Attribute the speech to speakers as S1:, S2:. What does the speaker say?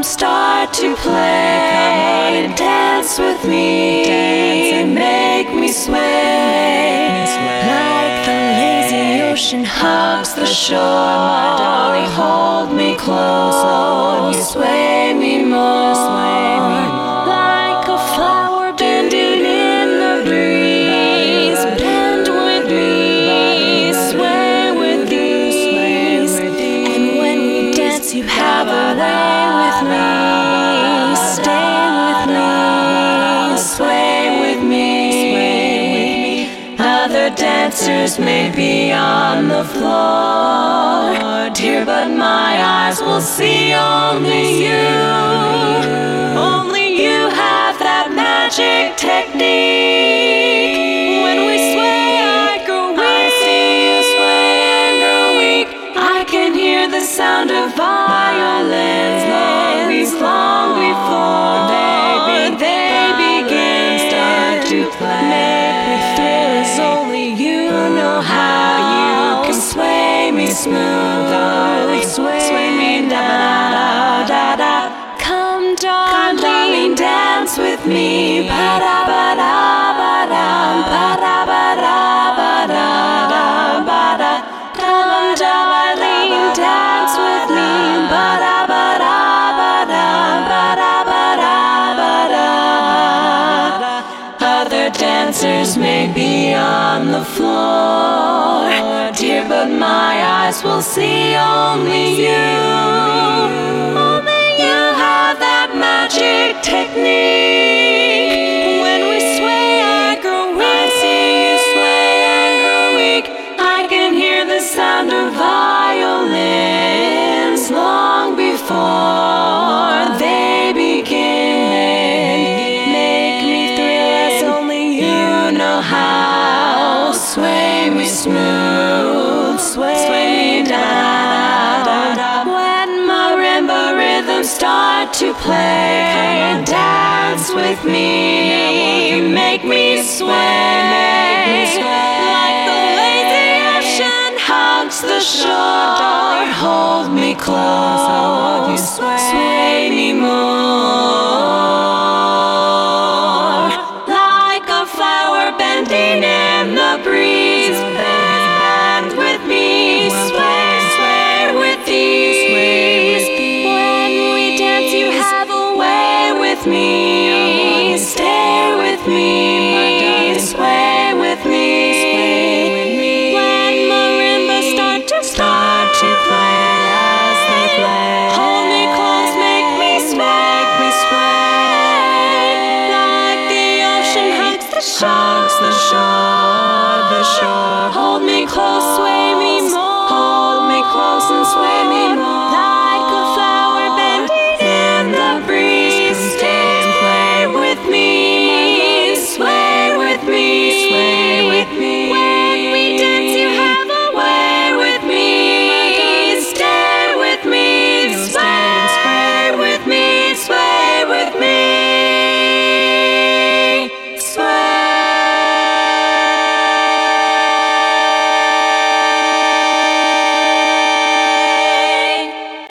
S1: start to play. Dance with me, and make me sway. Like the lazy ocean hugs the shore, my darling, hold me close. Sway me more, like a flower bending in the breeze. Bend with me, sway with ease. And when we dance, you have a way with me. Stay with me, sway with me. Other dancers may be on the floor, dear, but my eyes will see only you. Only you have that magic technique. When we sway, I grow weak. I see you sway and grow weak. I can hear the sound of violins long before they begin to play. Make me thrill as only you know how. You can sway me smooth, darling. Sway me da da da. Come, darling, dance with me. Ba da ba da ba da ba da ba da ba da ba da. Come, darling, dance with me. Ba da ba da ba da ba da ba da ba da. Other dancers may be on the floor, dear, but my eyes will see only you. Only you have that magic technique. When we sway, I grow weak. I see you sway and grow weak. I can hear the sound of violins long before they begin. Make me thrill as only you know how. Sway me smooth, sway me down. When marimba rhythms start to play, dance with me, make me sway. Like the lazy ocean hugs the shore, hold me close.